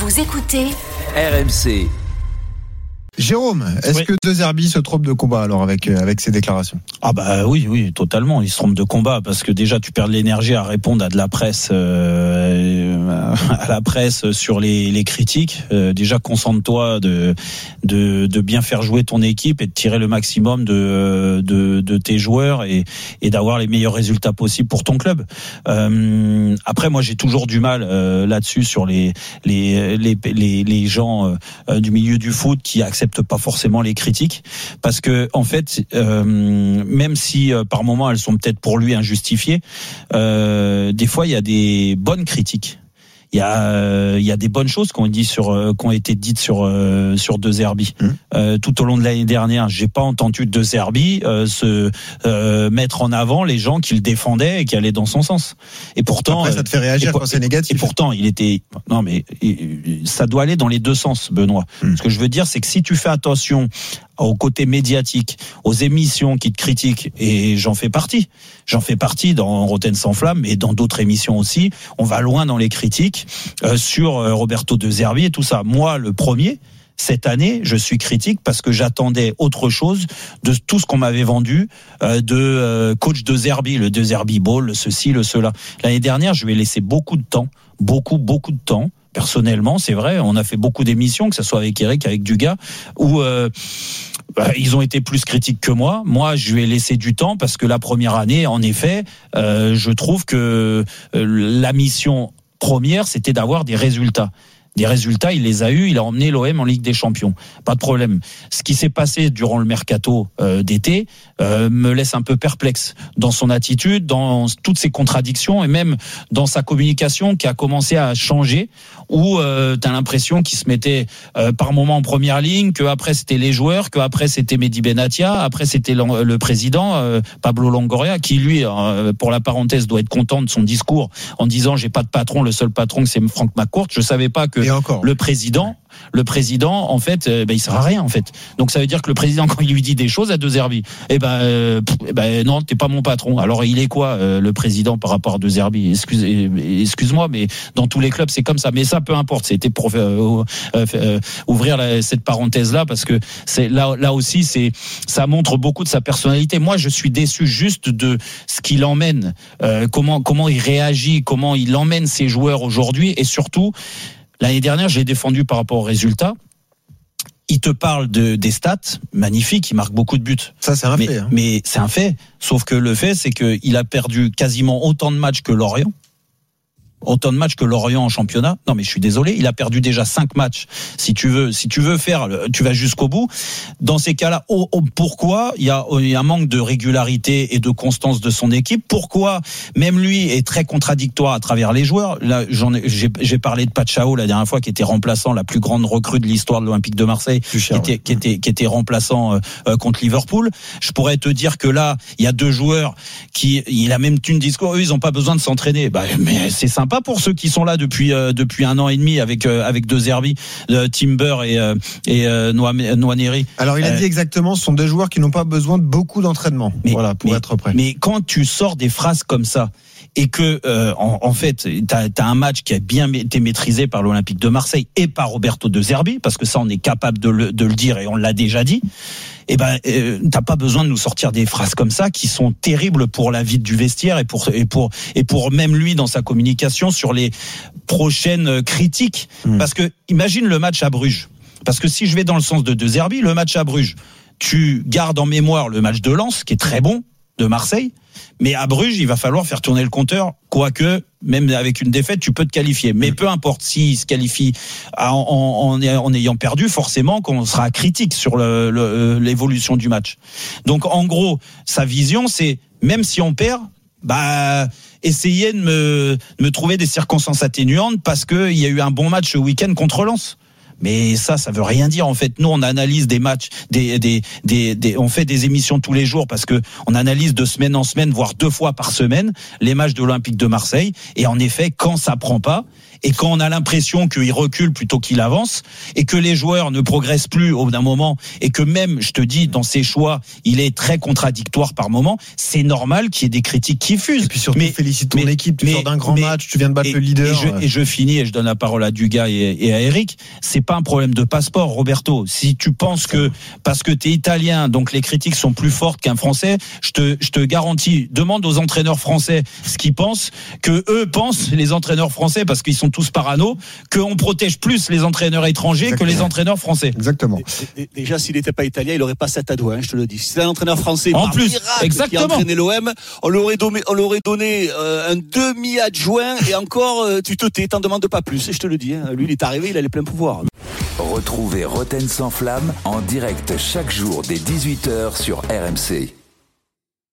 Vous écoutez RMC. Jérôme, est-ce que De Zerbi se trompe de combat alors avec ses déclarations ? Ah bah oui, totalement. Il se trompe de combat parce que déjà tu perds de l'énergie à répondre à de la presse, à la presse sur les critiques. Déjà concentre-toi de bien faire jouer ton équipe et de tirer le maximum de tes joueurs et d'avoir les meilleurs résultats possibles pour ton club. Après moi j'ai toujours du mal là-dessus sur les gens du milieu du foot qui acceptent pas forcément les critiques parce que en fait même si par moments elles sont peut-être pour lui injustifiées, des fois il y a des bonnes critiques. Il y a des bonnes choses qui ont été dites sur De Zerbi. Tout au long de l'année dernière, j'ai pas entendu De Zerbi se mettre en avant les gens qui le défendaient et qui allaient dans son sens. Et pourtant, après, ça te fait réagir quand c'est négatif. Et pourtant, ça doit aller dans les deux sens, Benoît. Ce que je veux dire, c'est que si tu fais attention au côté médiatique, aux émissions qui te critiquent, et j'en fais partie dans Rotten sans flamme et dans d'autres émissions aussi, on va loin dans les critiques sur Roberto De Zerbi et tout ça. Moi, le premier, cette année, je suis critique parce que j'attendais autre chose de tout ce qu'on m'avait vendu de coach De Zerbi, le De Zerbi Ball, le ceci, le cela. L'année dernière, je lui ai laissé beaucoup de temps, beaucoup de temps. Personnellement, c'est vrai, on a fait beaucoup d'émissions, que ce soit avec Eric, avec Dugas, où ils ont été plus critiques que moi. Moi, je lui ai laissé du temps parce que la première année, en effet, je trouve que la mission première, c'était d'avoir des résultats. Des résultats, il les a eus, il a emmené l'OM en Ligue des Champions. Pas de problème. Ce qui s'est passé durant le mercato d'été me laisse un peu perplexe dans son attitude, dans toutes ses contradictions et même dans sa communication qui a commencé à changer, où t'as l'impression qu'il se mettait par moment en première ligne, que après c'était les joueurs, que après c'était Mehdi Benatia, après c'était le président Pablo Longoria, qui lui, pour la parenthèse, doit être content de son discours en disant j'ai pas de patron, le seul patron c'est Franck McCourt. Je savais pas que le président, en fait, il sert à rien, en fait. Donc ça veut dire que le président, quand il lui dit des choses à De Zerbi, non, t'es pas mon patron. Alors il est quoi, le président par rapport à De Zerbi? Excuse-moi, mais dans tous les clubs c'est comme ça. Mais ça, peu importe. C'était pour ouvrir cette parenthèse-là, parce que c'est là aussi, ça montre beaucoup de sa personnalité. Moi, je suis déçu juste de ce qu'il emmène, comment il réagit, comment il emmène ses joueurs aujourd'hui, et surtout. L'année dernière, je l'ai défendu par rapport aux résultats. Il te parle des stats, magnifique, il marque beaucoup de buts. Ça, c'est un fait. Mais c'est un fait. Sauf que le fait, c'est qu'il a perdu quasiment autant de matchs que Lorient. Autant de matchs que Lorient en championnat. Non, mais je suis désolé, il a perdu déjà 5 matchs. Si tu veux faire, tu vas jusqu'au bout. Dans ces cas-là, pourquoi il y a un manque de régularité et de constance de son équipe? Pourquoi même lui est très contradictoire à travers les joueurs? Là, j'ai parlé de Pachao la dernière fois, qui était remplaçant, la plus grande recrue de l'histoire de l'Olympique de Marseille, qui était remplaçant contre Liverpool. Je pourrais te dire que là, il y a 2 joueurs il a même une discours, eux, ils ont pas besoin de s'entraîner. Mais c'est sympa pour ceux qui sont là depuis 1 an et demi avec De Zerbi, Timber et Nwaneri. Alors il a dit exactement, ce sont 2 joueurs qui n'ont pas besoin de beaucoup d'entraînement. Pour être prêt. Mais quand tu sors des phrases comme ça et que en fait t'as un match qui a bien été maîtrisé par l'Olympique de Marseille et par Roberto De Zerbi, parce que ça on est capable de le dire et on l'a déjà dit. T'as pas besoin de nous sortir des phrases comme ça qui sont terribles pour la vie du vestiaire et pour même lui dans sa communication sur les prochaines critiques. Parce que imagine le match à Bruges. Parce que si je vais dans le sens de De Zerbi, le match à Bruges, tu gardes en mémoire le match de Lens qui est très bon, de Marseille, mais à Bruges il va falloir faire tourner le compteur, quoique même avec une défaite tu peux te qualifier, mais peu importe s'il se qualifie en ayant perdu, forcément qu'on sera critique sur l'évolution du match. Donc en gros sa vision c'est, même si on perd, essayer de me trouver des circonstances atténuantes parce qu'il y a eu un bon match ce week-end contre Lens. Mais ça veut rien dire. En fait, nous, on analyse des matchs, on fait des émissions tous les jours parce que on analyse de semaine en semaine, voire 2 fois par semaine, les matchs de l'Olympique de Marseille. Et en effet, quand ça prend pas, et quand on a l'impression qu'il recule plutôt qu'il avance, et que les joueurs ne progressent plus au bout d'un moment, et que même, je te dis, dans ses choix, il est très contradictoire par moment, c'est normal qu'il y ait des critiques qui fusent. Et puis surtout, félicite ton équipe, tu sors d'un grand match, tu viens de battre le leader. Et je finis, et je donne la parole à Dugas et à Eric, c'est pas un problème de passeport, Roberto. Si tu penses que, parce que t'es italien, donc les critiques sont plus fortes qu'un français, je te garantis, demande aux entraîneurs français ce qu'ils pensent, que eux pensent, les entraîneurs français, parce qu'ils sont tous parano, qu'on protège plus les entraîneurs étrangers que les entraîneurs français. Exactement. Déjà, s'il n'était pas italien, il n'aurait pas 7 à 2, je te le dis. Si c'était un entraîneur français, en plus, miracle, qui a entraîné l'OM, on leur aurait donné un demi-adjoint, et encore, tu te tais, t'en demandes pas plus, et je te le dis. Lui, il est arrivé, il a les pleins pouvoirs. Retrouvez Roten sans flamme en direct chaque jour dès 18h sur RMC.